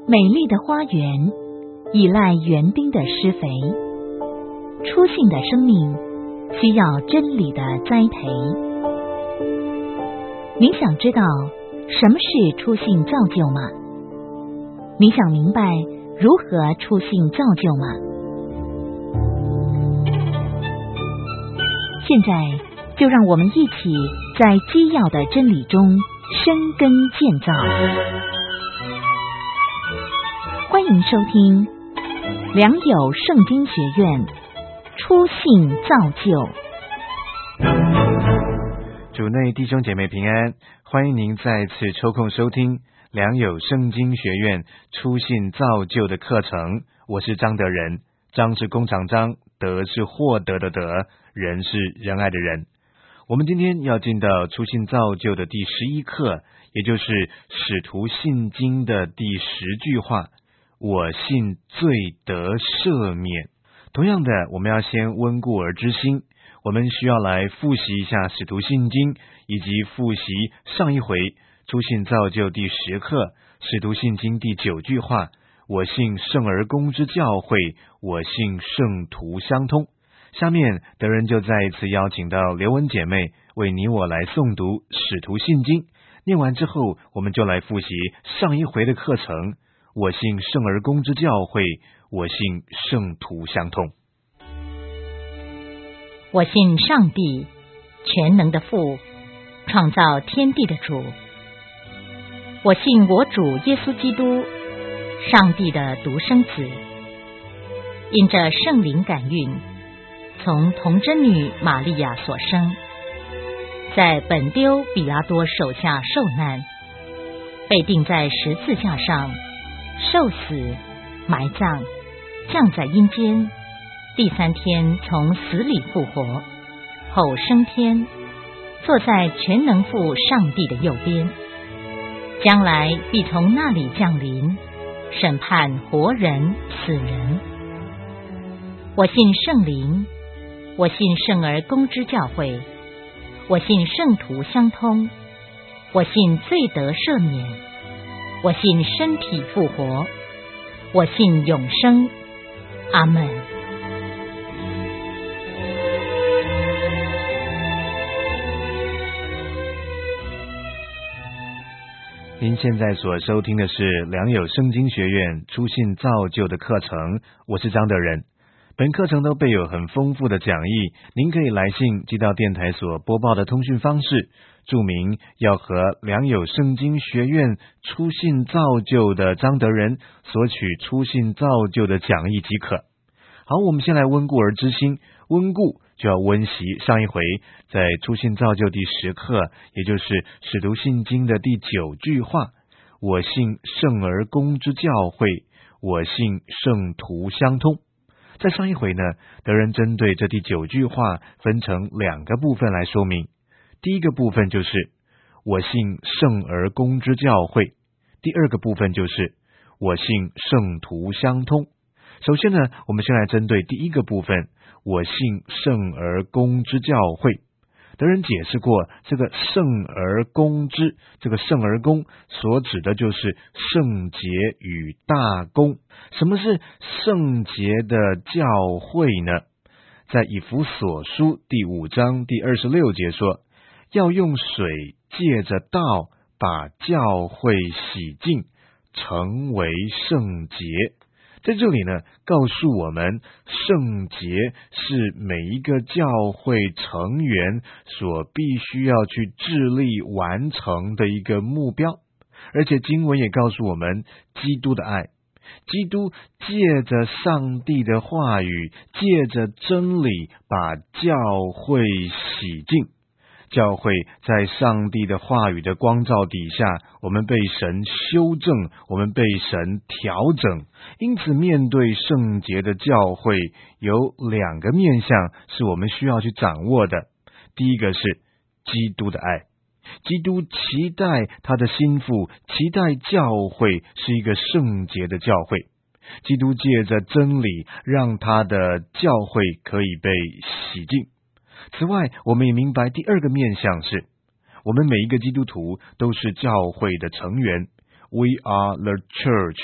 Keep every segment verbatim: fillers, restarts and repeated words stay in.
美丽的花园依赖园丁的施肥，初信的生命需要真理的栽培。你想知道什么是初信造就吗？你想明白如何初信造就吗？现在就让我们一起在基要的真理中生根建造。欢迎收听良友圣经学院初信造就。 主内弟兄姐妹平安，欢迎您再次抽空收听良友圣经学院初信造就的课程。我是张德仁，张是工厂张，德是获得的德，仁是仁爱的仁。我们今天要进到初信造就的第十一课，也就是使徒信经的第十句话，我信罪得赦免。同样的，我们要先温故而知新，我们需要来复习一下使徒信经，以及复习上一回初信造就第十课使徒信经第九句话，我信圣而公之教会，我信圣徒相通。下面德仁就再一次邀请到刘文姐妹为你我来诵读使徒信经，念完之后我们就来复习上一回的课程，我信圣而公之教会，我信圣徒相通。 我信上帝，全能的父，创造天地的主。我信我主耶稣基督，上帝的独生子，因着圣灵感孕，从童贞女玛利亚所生，在本丢比拉多手下受难，被钉在十字架上，受死，埋葬，降在阴间，第三天从死里复活，后升天，坐在全能父上帝的右边，将来必从那里降临，审判活人死人。我信圣灵，我信圣而公之教会，我信圣徒相通，我信罪得赦免，我信身体复活，我信永生。阿们。 您现在所收听的是良友圣经学院初信造就的课程，我是张德仁。本课程都备有很丰富的讲义，您可以来信寄到电台所播报的通讯方式，注明要和良友圣经学院初信造就的张德仁索取初信造就的讲义即可。好，我们先来温故而知新，温故就要温习上一回在初信造就第十课，也就是使徒信经的第九句话，我信圣而公之教会，我信圣徒相通。在上一回呢，德仁针对这第九句话分成两个部分来说明。第一个部分就是我信圣而公之教会，第二个部分就是我信圣徒相通。首先呢，我们先来针对第一个部分，我信圣而公之教会。德仁解释过，这个圣而公之，这个圣而公所指的就是圣洁与大公。什么是圣洁的教会呢？在以弗所书第五章第二十六节说，要用水借着道把教会洗净，成为圣洁。在这里呢，告诉我们圣洁是每一个教会成员所必须要去致力完成的一个目标。而且经文也告诉我们基督的爱，基督借着上帝的话语，借着真理把教会洗净。教会在上帝的话语的光照底下，我们被神修正，我们被神调整。因此面对圣洁的教会，有两个面向是我们需要去掌握的。第一个是基督的爱，基督期待他的心腹，期待教会是一个圣洁的教会。基督借着真理，让他的教会可以被洗净。此外，我们也明白第二个面向是，我们每一个基督徒都是教会的成员。We are the church.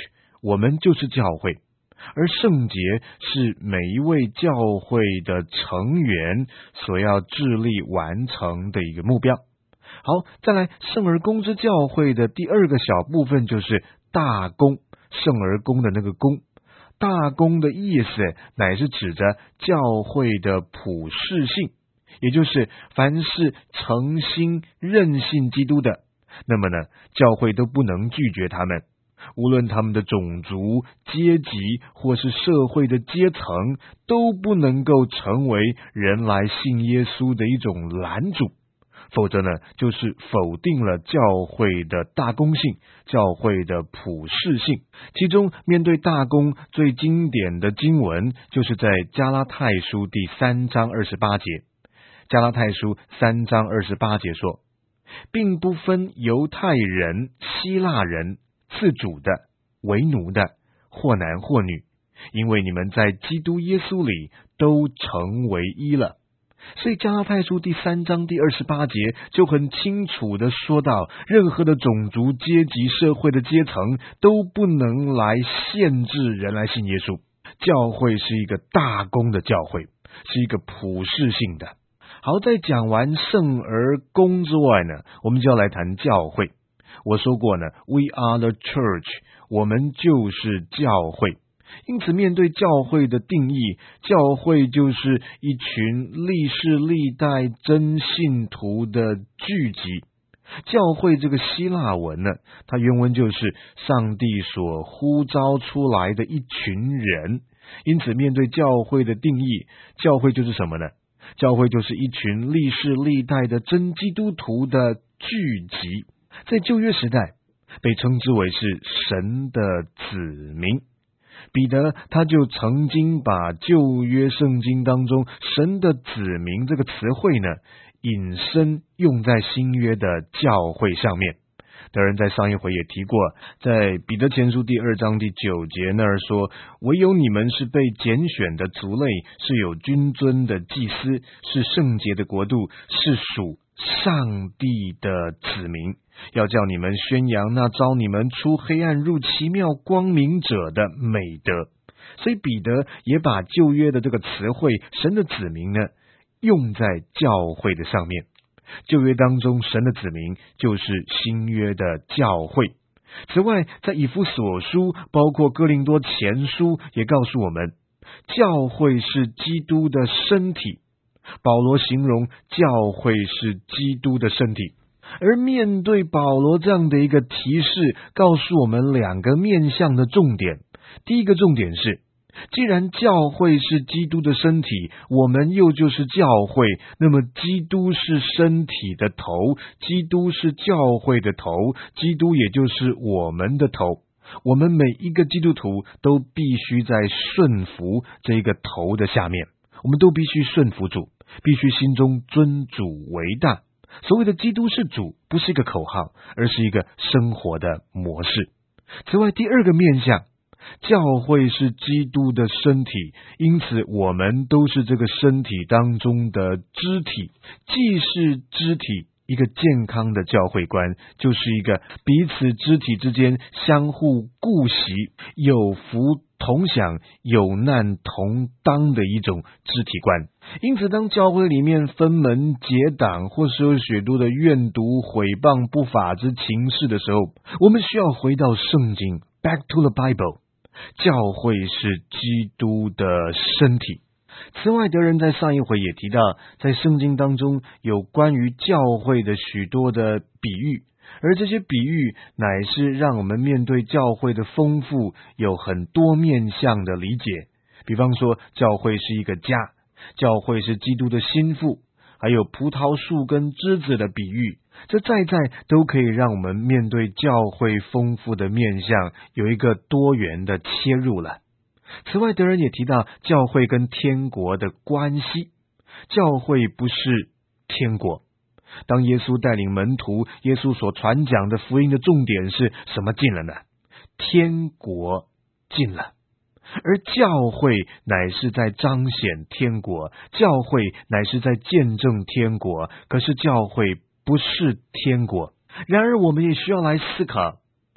我们就是教会，而圣洁是每一位教会的成员所要致力完成的一个目标。好，再来，圣而公之教会的第二个小部分就是大公，圣而公的那个公。大公的意思乃是指着教会的普世性，也就是凡是诚心认信基督的，那么呢，教会都不能拒绝他们，无论他们的种族、阶级或是社会的阶层，都不能够成为人来信耶稣的一种拦阻。否则呢，就是否定了教会的大公性，教会的普世性。其中面对大公最经典的经文，就是在加拉太书第三章二十八节。加拉太书三章二十八节说，并不分犹太人、希腊人、自主的、为奴的，或男或女，因为你们在基督耶稣里都成为一了。所以加拉太书第三章第二十八节就很清楚的说到，任何的种族、阶级、社会的阶层都不能来限制人来信耶稣。教会是一个大公的教会，是一个普世性的。好，在讲完圣而公之外呢，我们就要来谈教会。我说过呢 ，We are the church， 我们就是教会。因此面对教会的定义，教会就是一群历世历代真信徒的聚集。教会这个希腊文呢，它原文就是上帝所呼召出来的一群人。因此面对教会的定义，教会就是什么呢？教会就是一群历世历代的真基督徒的聚集。在旧约时代被称之为是神的子民。彼得他就曾经把旧约圣经当中神的子民这个词汇呢，引申用在新约的教会上面。当然在上一回也提过，在彼得前书第二章第九节那儿说，唯有你们是被拣选的族类，是有君尊的祭司，是圣洁的国度，是属上帝的子民，要叫你们宣扬那召你们出黑暗入奇妙光明者的美德。所以彼得也把旧约的这个词汇神的子民呢，用在教会的上面。旧约当中神的子民就是新约的教会。此外在以弗所书包括哥林多前书也告诉我们，教会是基督的身体。保罗形容教会是基督的身体。而面对保罗这样的一个提示，告诉我们两个面向的重点。第一个重点是，既然教会是基督的身体，我们又就是教会，那么基督是身体的头，基督是教会的头，基督也就是我们的头。我们每一个基督徒都必须在顺服这个头的下面，我们都必须顺服主，必须心中尊主为大。所谓的基督是主，不是一个口号，而是一个生活的模式。此外，第二个面向，教会是基督的身体，因此我们都是这个身体当中的肢体。既是肢体，一个健康的教会观，就是一个彼此肢体之间相互顾惜，有福同享，有难同当的一种肢体观。因此当教会里面分门结党，或是有许多的怨毒毁谤不法之情事的时候，我们需要回到圣经 Back to the Bible。 教会是基督的身体。此外，德仁在上一回也提到，在圣经当中有关于教会的许多的比喻，而这些比喻乃是让我们面对教会的丰富有很多面向的理解。比方说，教会是一个家，教会是基督的心腹，还有葡萄树跟枝子的比喻，这在在都可以让我们面对教会丰富的面向有一个多元的切入了。此外，德仁也提到教会跟天国的关系。教会不是天国。当耶稣带领门徒，耶稣所传讲的福音的重点是什么进了呢？天国进了。而教会乃是在彰显天国，教会乃是在见证天国，可是教会不是天国。然而我们也需要来思考，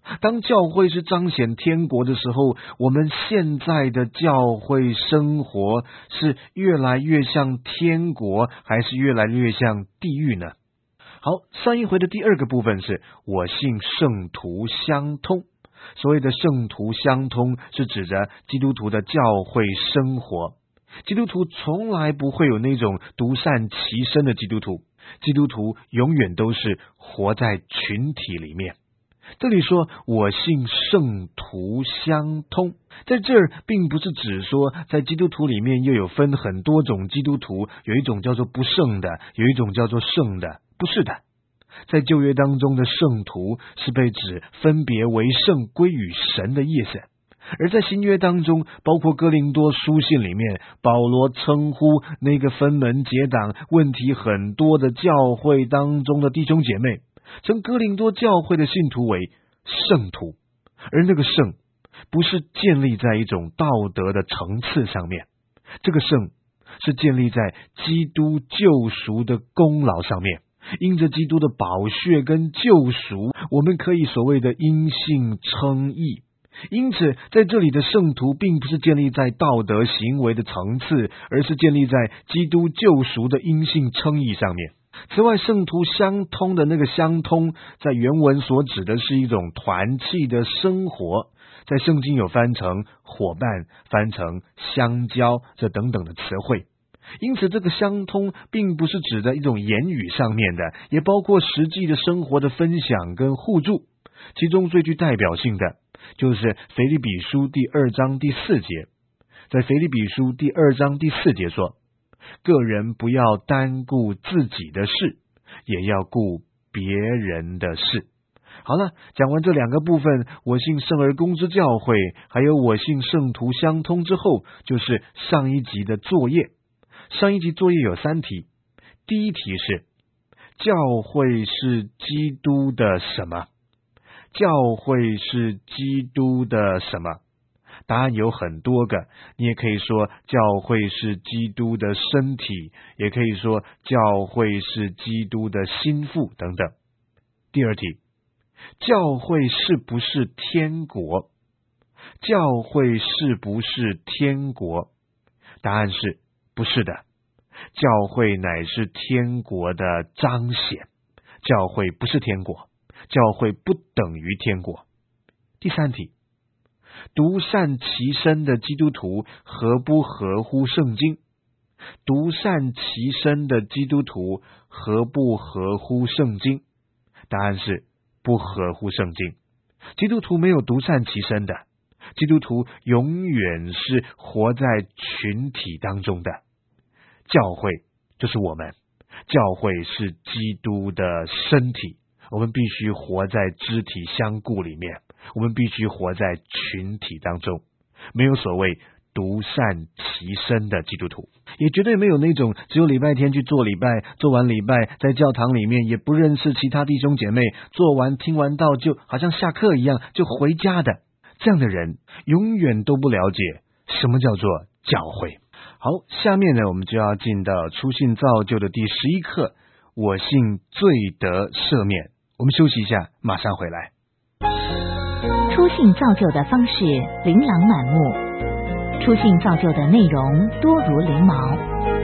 当教会是彰显天国的时候，我们现在的教会生活是越来越像天国，还是越来越像地狱呢？好，上一回的第二个部分是我信圣徒相通。所谓的圣徒相通，是指着基督徒的教会生活。基督徒从来不会有那种独善其身的基督徒，基督徒永远都是活在群体里面。这里说我信圣徒相通，在这儿并不是指说在基督徒里面又有分很多种基督徒，有一种叫做不圣的，有一种叫做圣的，不是的。在旧约当中的圣徒是被指分别为圣归于神的意思，而在新约当中，包括哥林多书信里面，保罗称呼那个分门结党、问题很多的教会当中的弟兄姐妹，称哥林多教会的信徒为圣徒，而那个圣不是建立在一种道德的层次上面，这个圣是建立在基督救赎的功劳上面。因着基督的宝血跟救赎，我们可以所谓的因信称义。因此在这里的圣徒并不是建立在道德行为的层次，而是建立在基督救赎的因信称义上面。此外，圣徒相通的那个相通，在原文所指的是一种团契的生活，在圣经有翻成伙伴，翻成相交，这等等的词汇。因此这个相通并不是指的一种言语上面的，也包括实际的生活的分享跟互助。其中最具代表性的就是腓立比书第二章第四节。在腓立比书第二章第四节说，个人不要单顾自己的事，也要顾别人的事。好了，讲完这两个部分，我信圣而公之教会还有我信圣徒相通之后，就是上一集的作业。上一集作业有三题，第一题是教会是基督的什么？教会是基督的什么？答案有很多个，你也可以说教会是基督的身体，也可以说教会是基督的心腹等等。第二题，教会是不是天国？教会是不是天国？答案是不是的，教会乃是天国的彰显，教会不是天国，教会不等于天国。第三题，独善其身的基督徒合不合乎圣经？独善其身的基督徒合不合乎圣经？答案是不合乎圣经。基督徒没有独善其身的，基督徒永远是活在群体当中的。教会就是我们，教会是基督的身体，我们必须活在肢体相顾里面，我们必须活在群体当中，没有所谓独善其身的基督徒，也绝对没有那种只有礼拜天去做礼拜，做完礼拜在教堂里面也不认识其他弟兄姐妹，做完听完道就好像下课一样就回家的，这样的人永远都不了解什么叫做教会。好，下面呢我们就要进到初信造就的第十一课，我信罪得赦免。我们休息一下，马上回来。 初信造就的方式琳琅满目，初信造就的内容多如翎毛。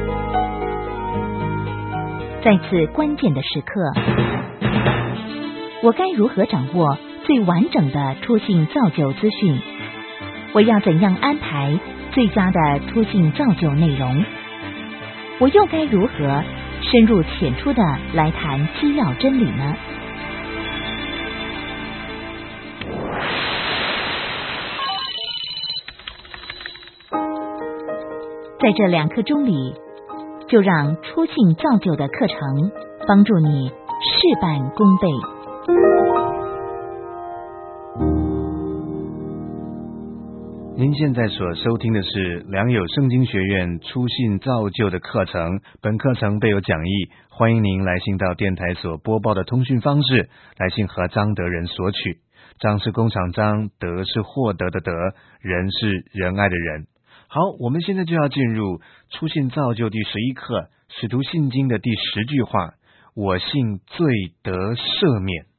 在此关键的时刻，我该如何掌握最完整的初信造就资讯？我要怎样安排最佳的初信造就内容？我又该如何深入浅出的来谈基要真理呢？在这两课钟里，就让初信造就的课程帮助你事半功倍。 您现在所收听的是良友圣经学院初信造就的课程，本课程备有讲义，欢迎您来信到电台所播报的通讯方式，来信和张德仁索取。张是工厂张，德是获得的德，仁是仁爱的仁。好，我们现在就要进入初信造就第十一课，使徒信经的第十句话，我信罪得赦免。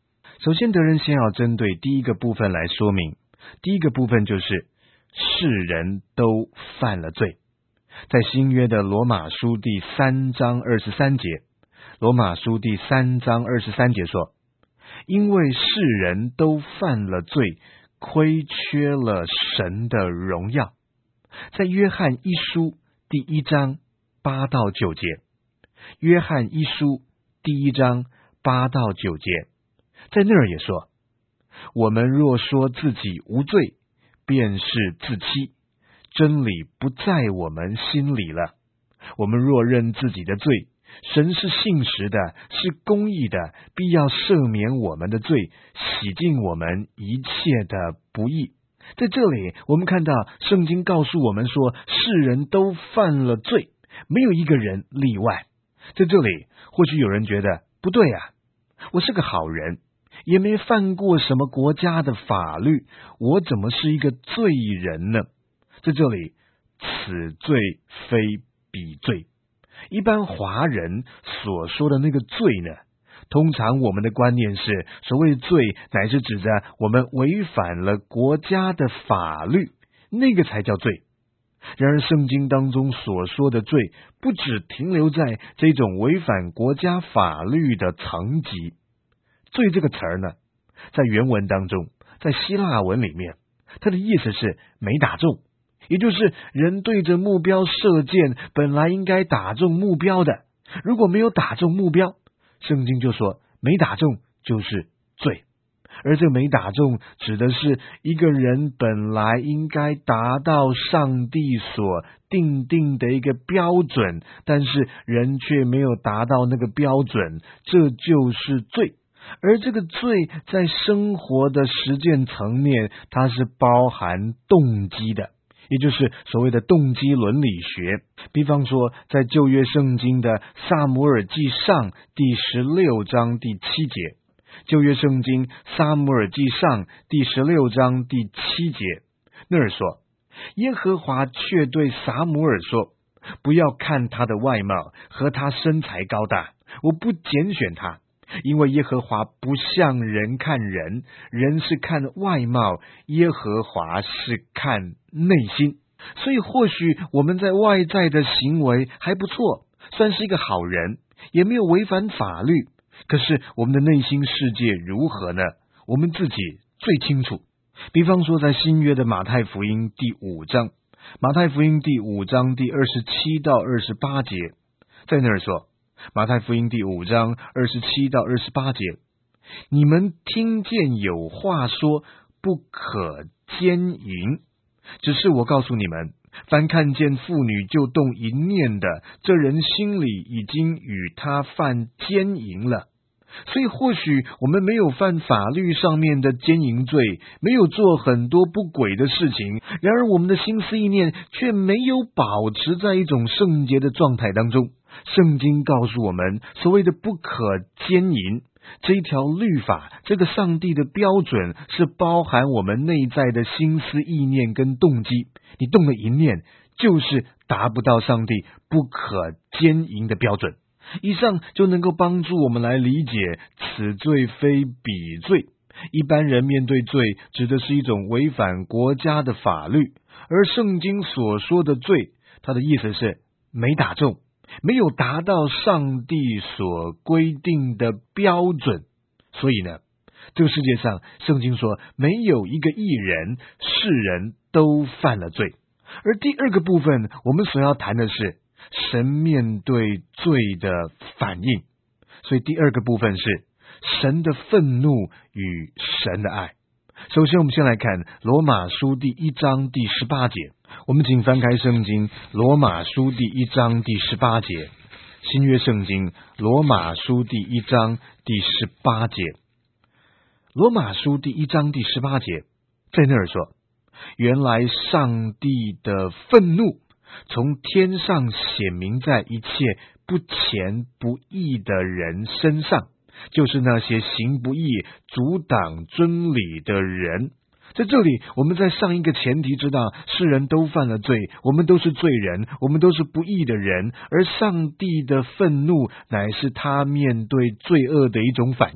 首先，德仁先要针对第一个部分来说明。第一个部分就是世人都犯了罪。在新约的罗马书第三章二十三节，罗马书第三章二十三节说，因为世人都犯了罪，亏缺了神的荣耀。在约翰一书第一章八到九节，约翰一书第一章八到九节，在那儿也说，我们若说自己无罪，便是自欺，真理不在我们心里了。我们若认自己的罪，神是信实的，是公义的，必要赦免我们的罪，洗净我们一切的不义。在这里，我们看到圣经告诉我们说，世人都犯了罪，没有一个人例外。在这里，或许有人觉得不对啊，我是个好人，也没犯过什么国家的法律，我怎么是一个罪人呢？在这里，此罪非彼罪。一般华人所说的那个罪呢，通常我们的观念是，所谓罪乃是指着我们违反了国家的法律，那个才叫罪。然而圣经当中所说的罪，不只停留在这种违反国家法律的层级。罪这个词儿呢，在原文当中，在希腊文里面，它的意思是没打中，也就是人对着目标射箭，本来应该打中目标的，如果没有打中目标，圣经就说没打中就是罪。而这没打中指的是一个人本来应该达到上帝所定定的一个标准，但是人却没有达到那个标准，这就是罪。而这个罪在生活的实践层面，它是包含动机的，也就是所谓的动机伦理学。比方说，在旧约圣经的撒母耳记上第十六章第七节，旧约圣经撒母耳记上第十六章第七节，那儿说，耶和华却对撒母耳说，不要看他的外貌和他身材高大，我不拣选他，因为耶和华不像人看人，人是看外貌，耶和华是看内心。所以或许我们在外在的行为还不错，算是一个好人，也没有违反法律，可是我们的内心世界如何呢？我们自己最清楚。比方说在新约的马太福音第五章，马太福音第五章第二十七到二十八节，在那儿说，马太福音第五章二十七到二十八节，你们听见有话说，不可奸淫，只是我告诉你们，凡看见妇女就动淫念的，这人心里已经与他犯奸淫了。所以或许我们没有犯法律上面的奸淫罪，没有做很多不轨的事情，然而我们的心思意念却没有保持在一种圣洁的状态当中。圣经告诉我们，所谓的不可奸淫，这一条律法，这个上帝的标准是包含我们内在的心思意念跟动机。你动了淫念，就是达不到上帝不可奸淫的标准。以上就能够帮助我们来理解此罪非彼罪。一般人面对罪，指的是一种违反国家的法律，而圣经所说的罪，它的意思是没打中，没有达到上帝所规定的标准。所以呢，这个世界上圣经说没有一个义人，世人都犯了罪。而第二个部分我们所要谈的是神面对罪的反应。所以第二个部分是神的愤怒与神的爱。首先我们先来看罗马书第一章第十八节，我们请翻开圣经罗马书第一章第十八节，新约圣经罗马书第一章第十八节。罗马书第一章第十八节在那儿说，原来上帝的愤怒从天上显明在一切不虔不义的人身上，就是那些行不义阻挡真理的人。在这里我们在上一个前提知道，世人都犯了罪，我们都是罪人，我们都是不义的人，而上帝的愤怒乃是他面对罪恶的一种反应。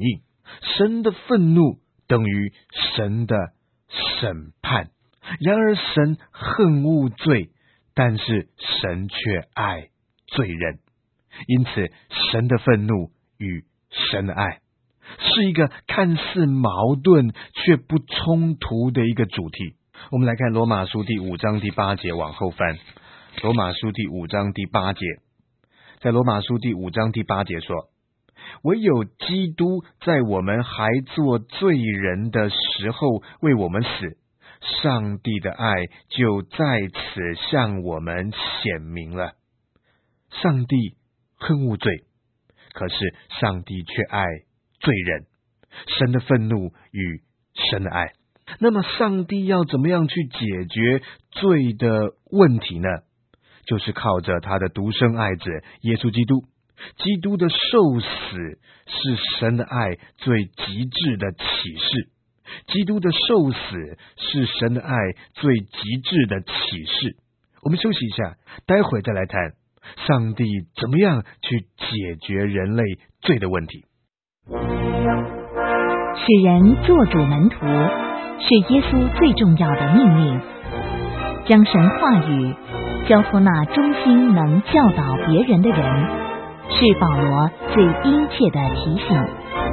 神的愤怒等于神的审判。然而神恨恶罪，但是神却爱罪人。因此神的愤怒与神的爱是一个看似矛盾却不冲突的一个主题。我们来看罗马书第五章第八节，往后翻。罗马书第五章第八节，在罗马书第五章第八节说，唯有基督在我们还做罪人的时候为我们死，上帝的爱就在此向我们显明了。上帝恨恶罪，可是上帝却爱罪人。神的愤怒与神的爱。那么上帝要怎么样去解决罪的问题呢？就是靠着他的独生爱子耶稣基督。基督的受死是神的爱最极致的启示。基督的受死是神的爱最极致的启示。我们休息一下，待会再来谈上帝怎么样去解决人类罪的问题。 使人做主门徒是耶稣最重要的命令，将神话语交付那忠心能教导别人的人，是保罗最殷切的提醒。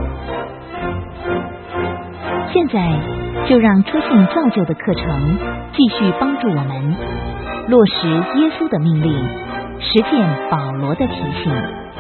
现在就让初信造就的课程继续帮助我们落实耶稣的命令，实践保罗的提醒。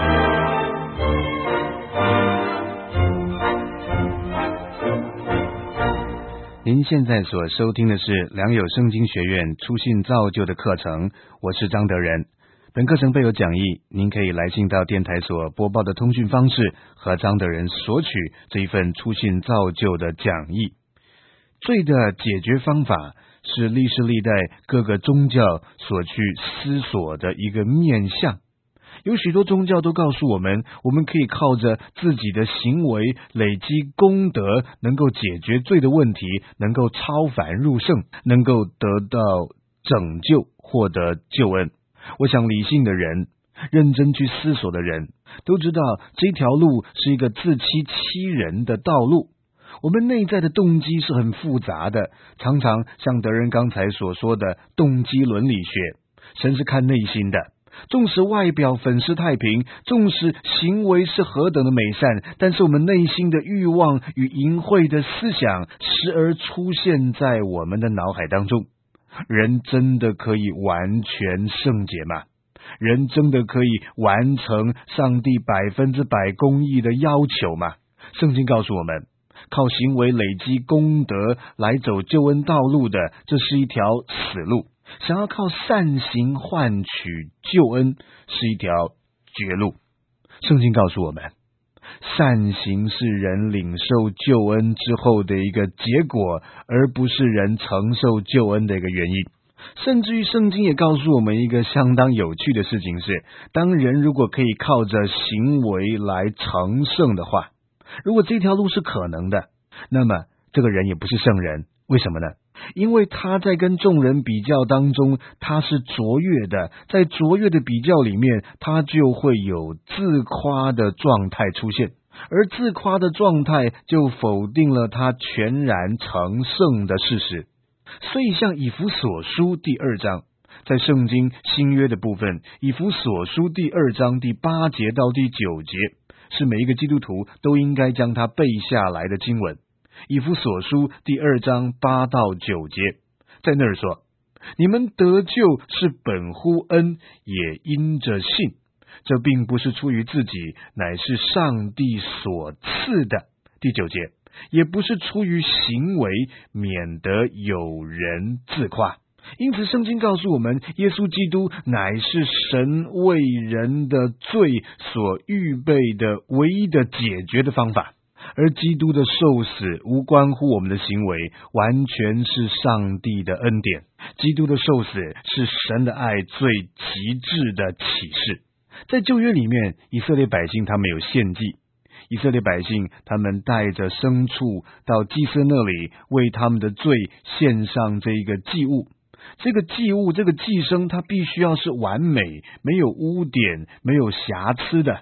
您现在所收听的是良友圣经学院初信造就的课程，我是张德仁。本课程备有讲义，您可以来信到电台所播报的通讯方式，和张德仁索取这一份初信造就的讲义。罪的解决方法是历世历代各个宗教所去思索的一个面向。有许多宗教都告诉我们，我们可以靠着自己的行为累积功德，能够解决罪的问题，能够超凡入圣，能够得到拯救，获得救恩。我想理性的人，认真去思索的人都知道，这条路是一个自欺欺人的道路。我们内在的动机是很复杂的，常常像德仁刚才所说的动机伦理学，神是看内心的。纵使外表粉饰太平，纵使行为是何等的美善，但是我们内心的欲望与淫秽的思想时而出现在我们的脑海当中。人真的可以完全圣洁吗？人真的可以完成上帝百分之百公义的要求吗？圣经告诉我们，靠行为累积功德来走救恩道路的，这是一条死路。想要靠善行换取救恩是一条绝路。圣经告诉我们，善行是人领受救恩之后的一个结果，而不是人承受救恩的一个原因。甚至于圣经也告诉我们一个相当有趣的事情是，当人如果可以靠着行为来成圣的话，如果这条路是可能的，那么这个人也不是圣人。为什么呢？因为他在跟众人比较当中，他是卓越的，在卓越的比较里面，他就会有自夸的状态出现，而自夸的状态就否定了他全然成圣的事实。所以像以弗所书第二章，在圣经新约的部分，以弗所书第二章第八节到第九节，是每一个基督徒都应该将它背下来的经文。以弗所书第二章八到九节，在那儿说，你们得救是本乎恩，也因着信，这并不是出于自己，乃是上帝所赐的。第九节，也不是出于行为，免得有人自夸。因此圣经告诉我们，耶稣基督乃是神为人的罪所预备的唯一的解决的方法。而基督的受死无关乎我们的行为，完全是上帝的恩典。基督的受死是神的爱最极致的启示。在旧约里面，以色列百姓他们有献祭，以色列百姓他们带着牲畜到祭司那里，为他们的罪献上这一个祭物。这个祭物，这个祭牲，它必须要是完美，没有污点，没有瑕疵的。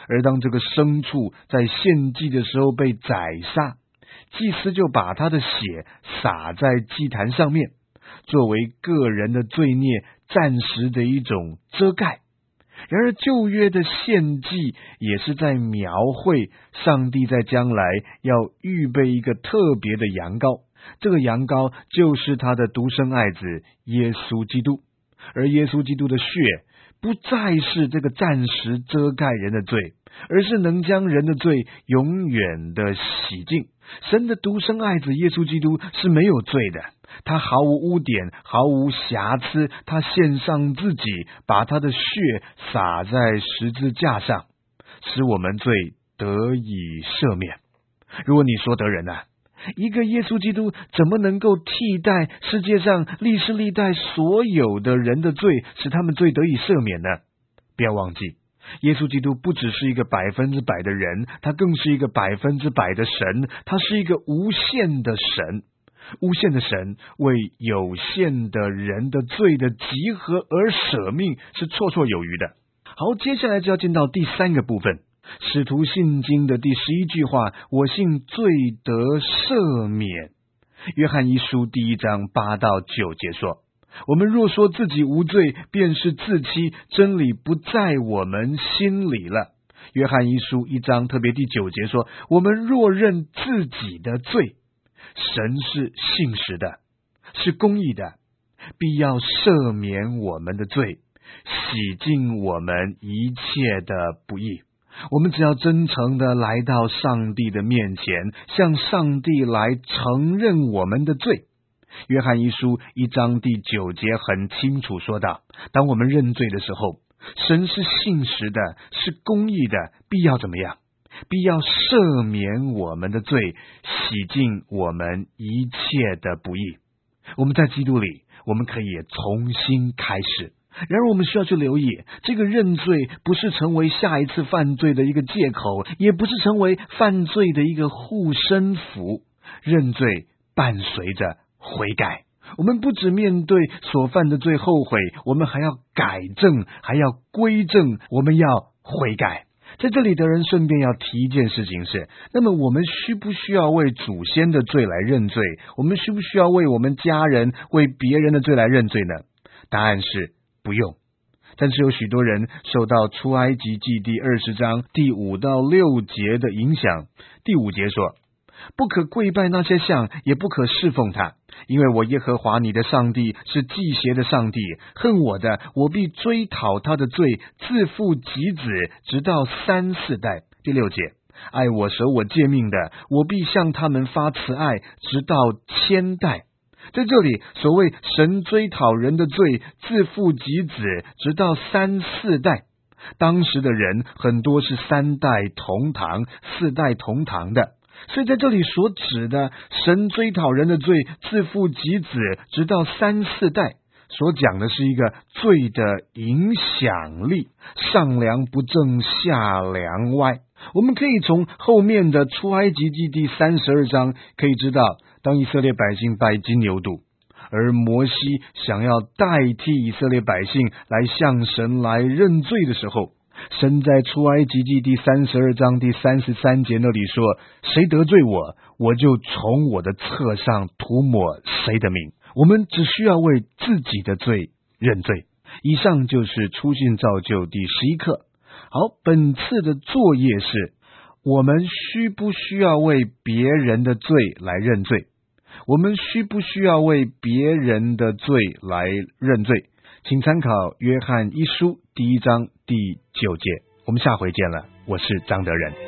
而当这个牲畜在献祭的时候被宰杀，祭司就把他的血洒在祭坛上面，作为个人的罪孽暂时的一种遮盖。然而旧约的献祭也是在描绘上帝在将来要预备一个特别的羊羔，这个羊羔就是他的独生爱子耶稣基督。而耶稣基督的血不再是这个暂时遮盖人的罪，而是能将人的罪永远的洗净。神的独生爱子耶稣基督是没有罪的，他毫无污点，毫无瑕疵，他献上自己，把他的血洒在十字架上，使我们罪得以赦免。如果你说得人啊，一个耶稣基督怎么能够替代世界上历世历代所有的人的罪，使他们罪得以赦免呢？不要忘记，耶稣基督不只是一个百分之百的人，他更是一个百分之百的神，他是一个无限的神。无限的神为有限的人的罪的集合而舍命，是绰绰有余的。好，接下来就要进到第三个部分，使徒信经的第十一句话，我信罪得赦免。约翰一书第一章八到九节说，我们若说自己无罪，便是自欺，真理不在我们心里了。约翰一书一章特别第九节说，我们若认自己的罪，神是信实的，是公义的，必要赦免我们的罪，洗净我们一切的不义。我们只要真诚的来到上帝的面前，向上帝来承认我们的罪。约翰一书一章第九节很清楚说道，当我们认罪的时候，神是信实的，是公义的，必要怎么样？必要赦免我们的罪，洗净我们一切的不义。我们在基督里，我们可以重新开始。然而我们需要去留意，这个认罪不是成为下一次犯罪的一个借口，也不是成为犯罪的一个护身符。认罪伴随着悔改，我们不只面对所犯的罪后悔，我们还要改正，还要归正，我们要悔改。在这里的人顺便要提一件事情是，那么我们需不需要为祖先的罪来认罪？我们需不需要为我们家人、为别人的罪来认罪呢？答案是不用。但是有许多人受到出埃及记第二十章第五到六节的影响。第五节说，不可跪拜那些像，也不可侍奉他，因为我耶和华你的上帝是忌邪的上帝，恨我的，我必追讨他的罪，自父及子，直到三四代。第六节，爱我守我诫命的，我必向他们发慈爱，直到千代。在这里，所谓神追讨人的罪，自父及子，直到三四代。当时的人很多是三代同堂、四代同堂的，所以在这里所指的神追讨人的罪，自父及子，直到三四代，所讲的是一个罪的影响力，上梁不正下梁歪。我们可以从后面的出埃及记第三十二章可以知道，当以色列百姓拜金牛犊，而摩西想要代替以色列百姓来向神来认罪的时候，神在出埃及记第三十二章第三十三节那里说，谁得罪我，我就从我的册上涂抹谁的名。我们只需要为自己的罪认罪。以上就是初信造就第十一课。好，本次的作业是，我们需不需要为别人的罪来认罪？我们需不需要为别人的罪来认罪？请参考约翰一书第一章第九节。我们下回见了，我是张德仁。